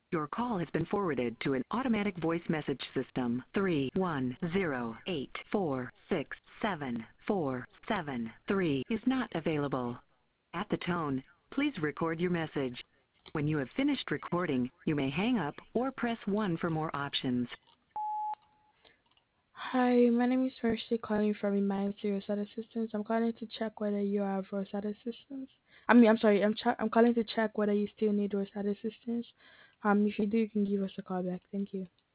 Your call has been forwarded to an automatic voice message system. 31084674473 is not available. At the tone, please record your message. When you have finished recording, you may hang up or press 1 for more options. Hi, my name is Mercy calling from Emergency Rosetta Assistance. I'm calling to check whether you have Rosetta Assistance. I'm sorry, I'm calling to check whether you still need Rosetta Assistance. If you do, you can give us a call back. Thank you.